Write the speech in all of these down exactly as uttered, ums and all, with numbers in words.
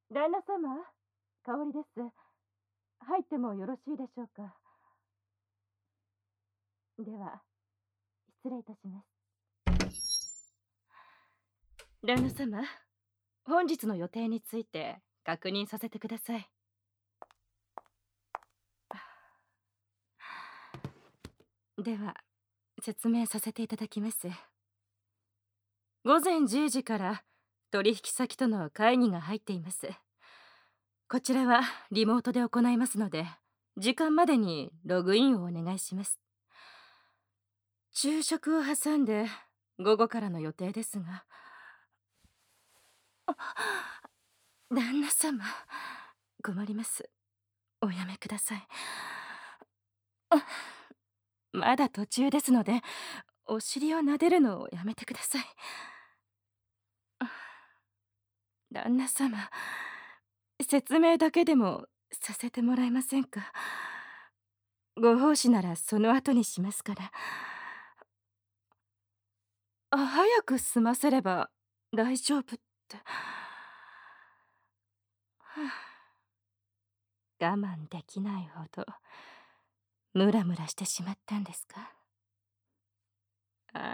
旦那様、香りです。入ってもよろしいでしょうか。では、失礼いたします。旦那様、本日の予定について確認させてください。では、説明させていただきます。午前じゅうじから取引先との会議が入っています。こちらはリモートで行いますので、時間までにログインをお願いします。昼食を挟んで午後からの予定ですが、旦那様、困ります。おやめください。まだ途中ですので、お尻を撫でるのをやめてください。旦那様、説明だけでもさせてもらえませんか。ご奉仕ならその後にしますから。あ、早く済ませれば大丈夫って。我慢できないほどムラムラしてしまったんですか。あ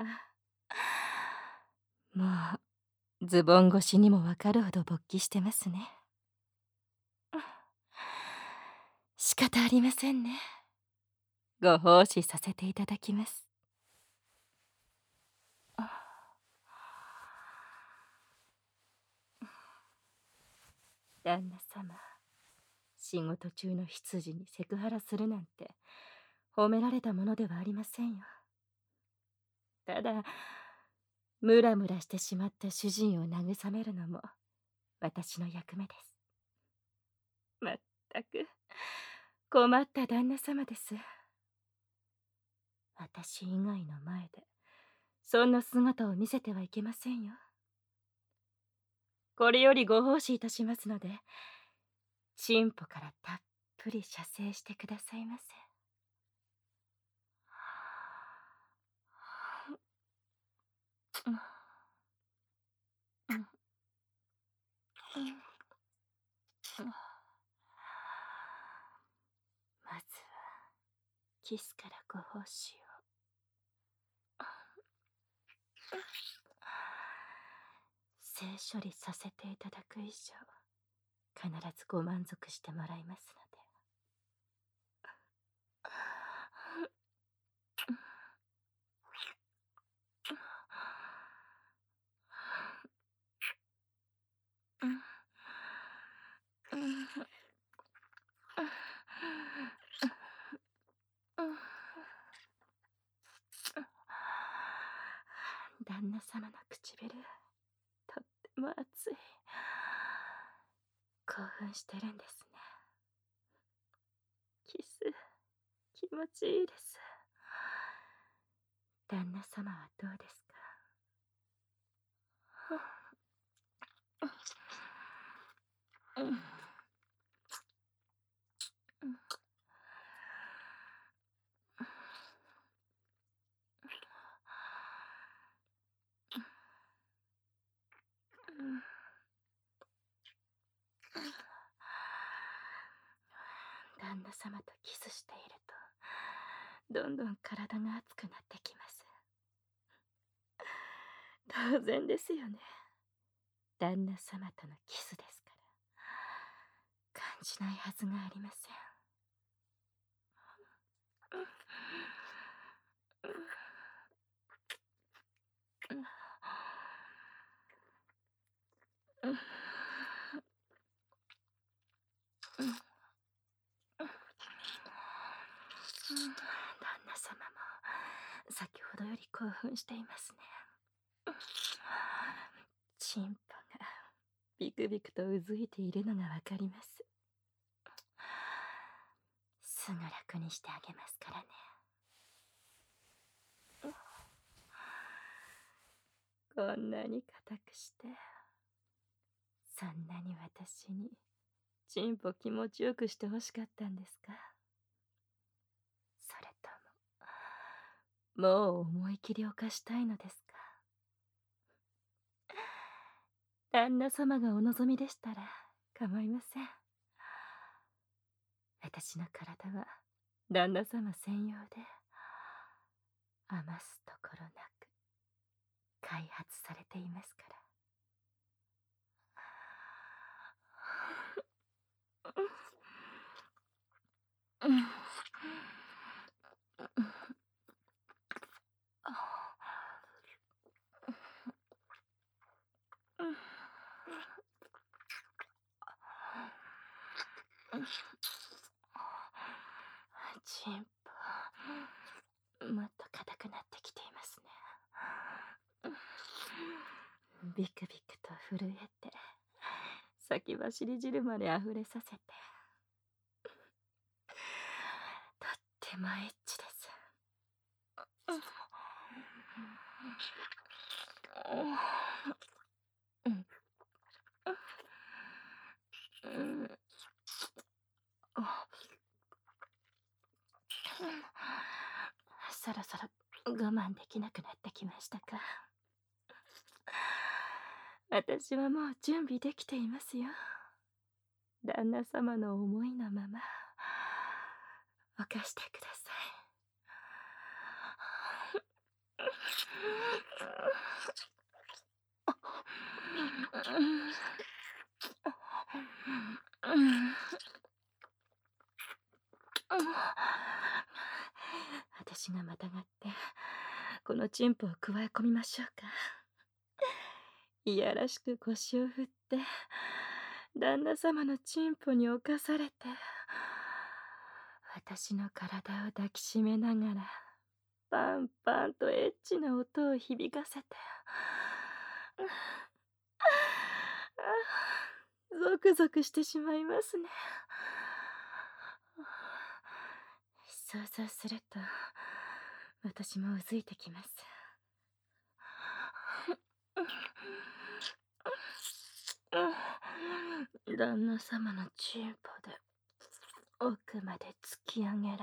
あ、もうズボン越しにもわかるほど勃起してますね。仕方ありませんね。ご奉仕させていただきます。旦那様、仕事中の執事にセクハラするなんて褒められたものではありませんよ。ただ、ムラムラしてしまった主人を慰めるのも私の役目です。まったく困った旦那様です。私以外の前でそんな姿を見せてはいけませんよ。これよりご奉仕いたしますので、チンポからたっぷり射精してくださいませ。まずはキスからご奉仕を。性処理させていただく以上、必ずご満足してもらいますので。旦那様の唇、とっても熱い。興奮してるんですね。キス、気持ちいいです。旦那様はどうですか。旦那様とキスしていると、どんどん体が熱くなってきます。当然ですよね。旦那様とのキスですから、感じないはずがありません。旦那様も先ほどより興奮していますね。チンポがビクビクとうずいているのがわかります。すぐ楽にしてあげますからね。こんなに硬くして、そんなに私にチンポ気持ちよくしてほしかったんですか。それとも、もう思い切り犯したいのですか。旦那様がお望みでしたら構いません。私の体は旦那様専用で、余すところなく開発されていますから。チンポ、もっと硬くなってきていますね。ビクビクと震えて、先走り汁まであふれさせて、とってもエッチです。そろそろ我慢できなくなってきましたか。私はもう準備できていますよ。旦那様の思いのまま犯してください。私がまたがってこのチンポをくわえ込みましょうか。いやらしく腰を振って旦那様のチンポに侵されて、私の体を抱きしめながらパンパンとエッチな音を響かせて、ゾクゾクしてしまいますね。想像すると私もうずいてきます。旦那様のチンポで奥まで突き上げられて、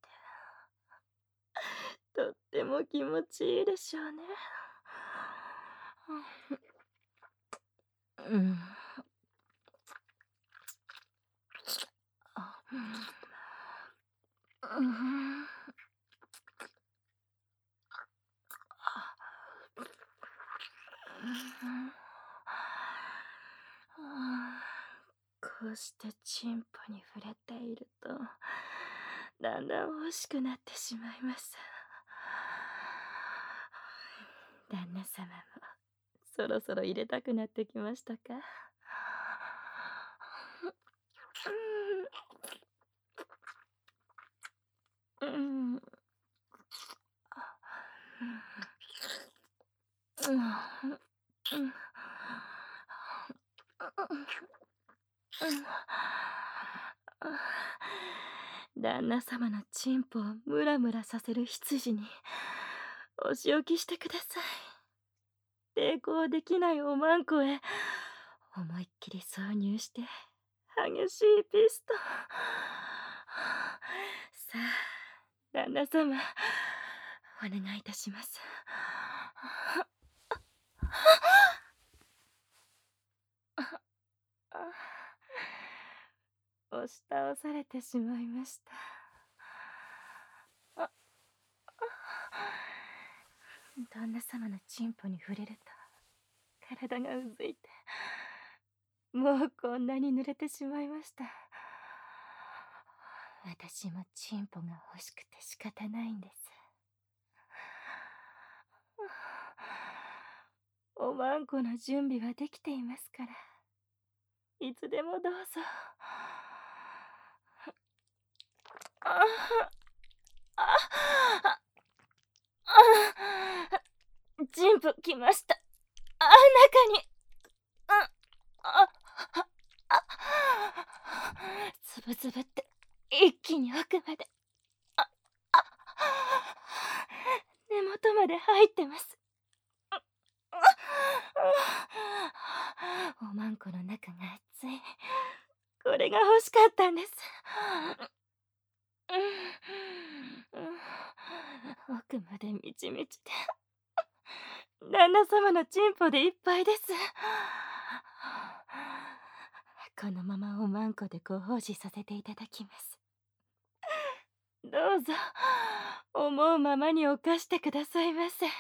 とっても気持ちいいでしょうね。うん。うん。こうしてチンポに触れているとだんだん欲しくなってしまいます。旦那様もそろそろ入れたくなってきましたか。うん。うん。旦那様のチンポをムラムラさせる羊にお仕置きしてください。抵抗できないおまんこへ思いっきり挿入して激しいピスト。さあ旦那様、お願いいたします。押し倒されてしまいました。旦那様のチンポに触れると体がうずいて、もうこんなに濡れてしまいました。私もチンポが欲しくて仕方ないんです。おまんこの準備はできていますから、いつでもどうぞ。ああああ、チンポ来ました。あ、中に。あああつぶつぶって一気に奥まで、ああ根元まで入ってます。おまんこの中が熱い。これが欲しかったんです。奥までみちみちで旦那様のチンポでいっぱいです。 このままおまんこでご奉仕させていただきます。どうぞ思うままに犯してくださいませ。うん。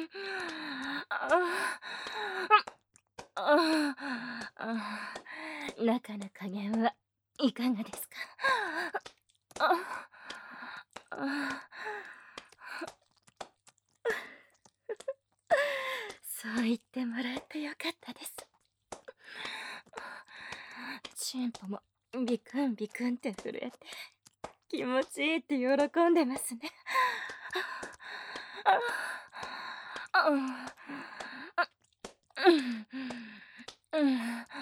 あああ、中の加減はいかがですか？ああそう言ってもらえてよかったです。チンポもビクンビクンって震えて気持ちいいって喜んでますね。ああうんうん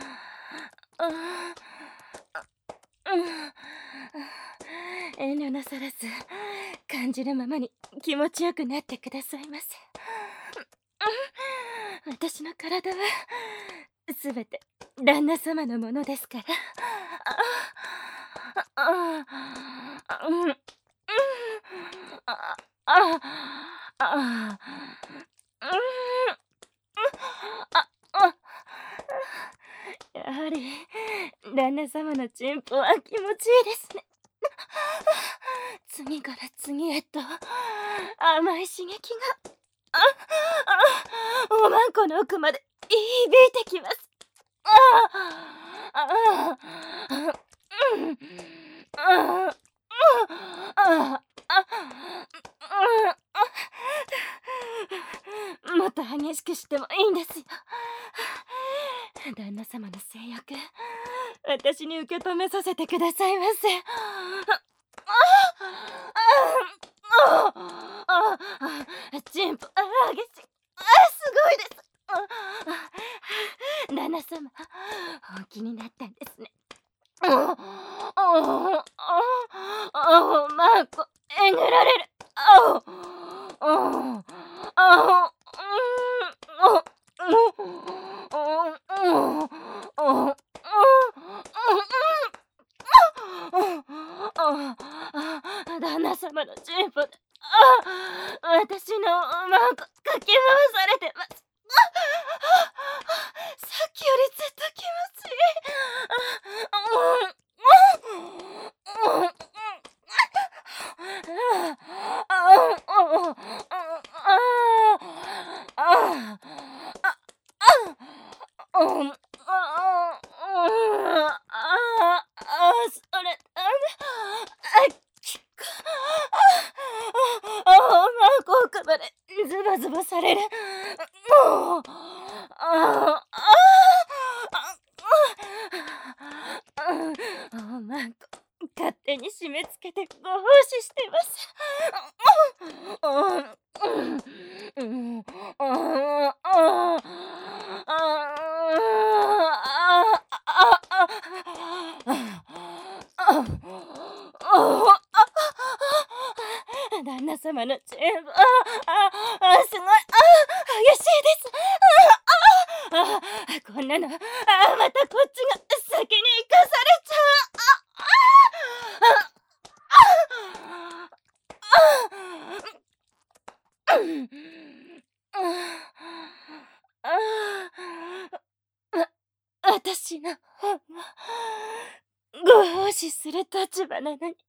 遠慮なさらず感じるままに気持ちよくなってくださいませ。私の体はすべて旦那様のものですから。あああうんああああああやはり旦那様のチンポは気持ちいいですね。次から次へと甘い刺激がああおまんこの奥まで響いてきます。ああああうんああああもっと激しくしてもいいんですよ。旦那様の性欲私に受け止めさせてくださいませ。チンポ激しい。あすごいです。旦那様本気になったんですね。おおおまんこえぐられる。おおおお旦那様のチンポで私のおまんこかき回されてます。さっきよりずっと気持ちいい。ズバズバされる。もうああおまんこ勝手に締め付けてご奉仕してます。旦那様のチンポああすごいあ激しいです。ああこんなのあまたこっちが先に行かされちゃう。私の方がご奉仕する立場なのに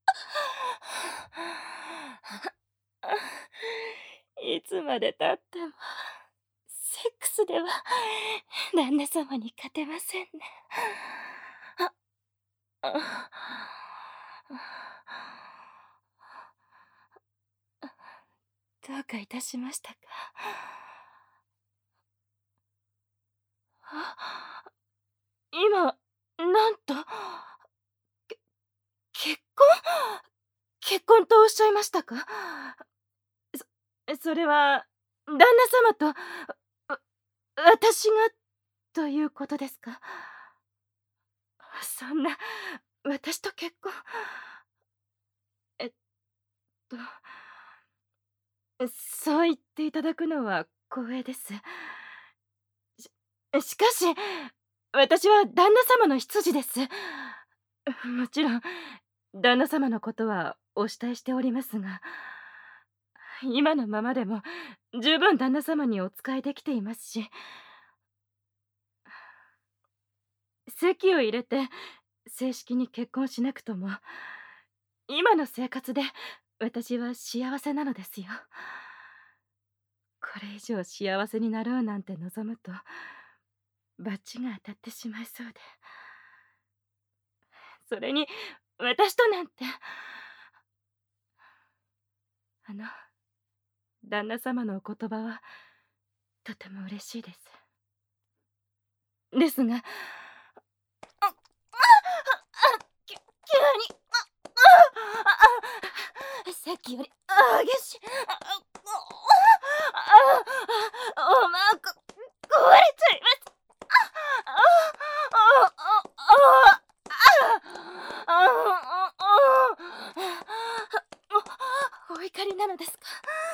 いつまでたってもセックスでは旦那様に勝てませんね。どうかいたしましたか？今なんとけ結婚結婚とおっしゃいましたか？そそれは旦那様とわ私がということですか？そんな私と結婚えっとそう言っていただくのは光栄です。ししかし私は旦那様の執事です。もちろん旦那様のことはお慕いしておりますが今のままでも十分旦那様にお仕えできていますし籍を入れて正式に結婚しなくとも、今の生活で私は幸せなのですよ。これ以上幸せになろうなんて望むと罰が当たってしまいそうで。それに私となんて。あの旦那様のお言葉はとても嬉しいです。ですが、あ、あ、あ、き急に、あ、あ、あ、さっきより激しい、あ、あ、あ、おまんこ壊れちゃいます。あ、あ、あ、あ、あ、あ、あ、お怒りなのですか？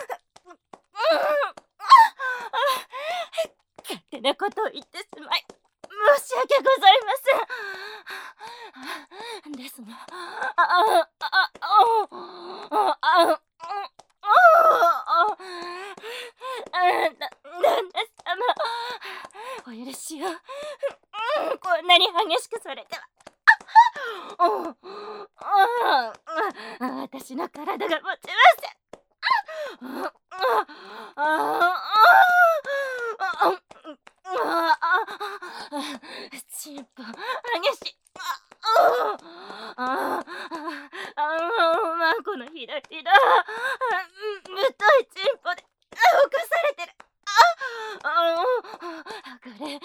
勝手なことを言ってしまい申し訳ございません。ですが、ああああああ旦那様、お許しを。こんなに激しくされては私の体が持ちません。あああチンポ激しい。あああマンコの左だ。ぶといチンポで起こされてる。ああこれ気持ちよすぎます。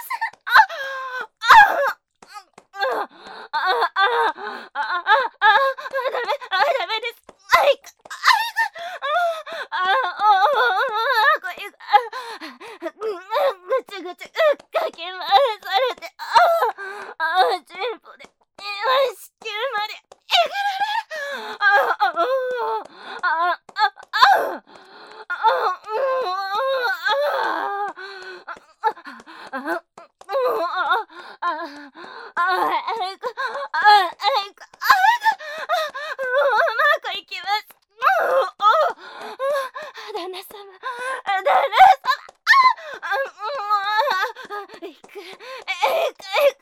あああああああダメあダメです。あいかあいかああこれがぐちぐちかき回されてああチンポで子宮までえぐられる。ああああああ旦那様、旦那様、いく、いく、いく、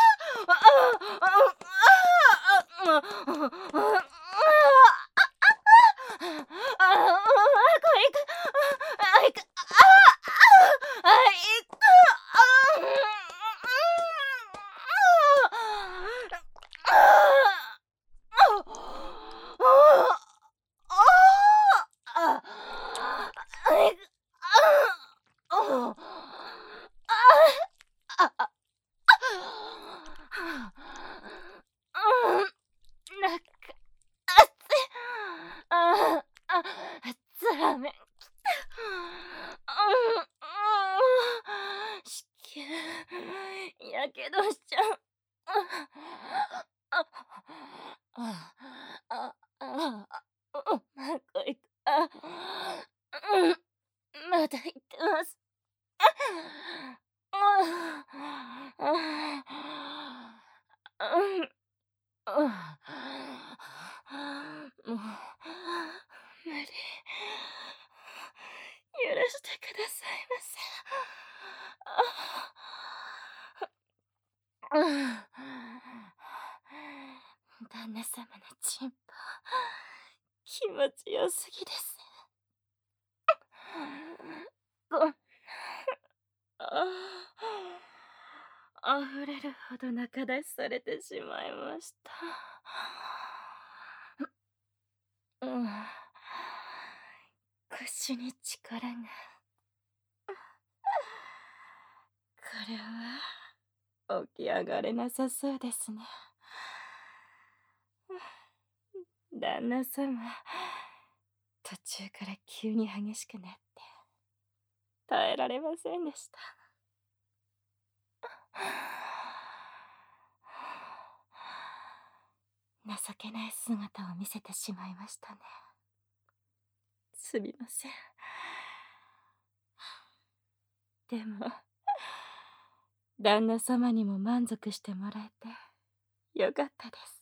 なんか熱い。ああ、つらめきた。子宮やけどしちゃう。あああああマンコいく。あうんまだ言ってます。もう無理。許してくださいませ。旦那様のチンポ気持ちよすぎです。ごああ溢れるほど仲出しされてしまいました。うん、腰に力が。これは起き上がれなさそうですね。旦那様、途中から急に激しくなって耐えられませんでした。情けない姿を見せてしまいましたね。すみません。でも旦那様にも満足してもらえてよかったです。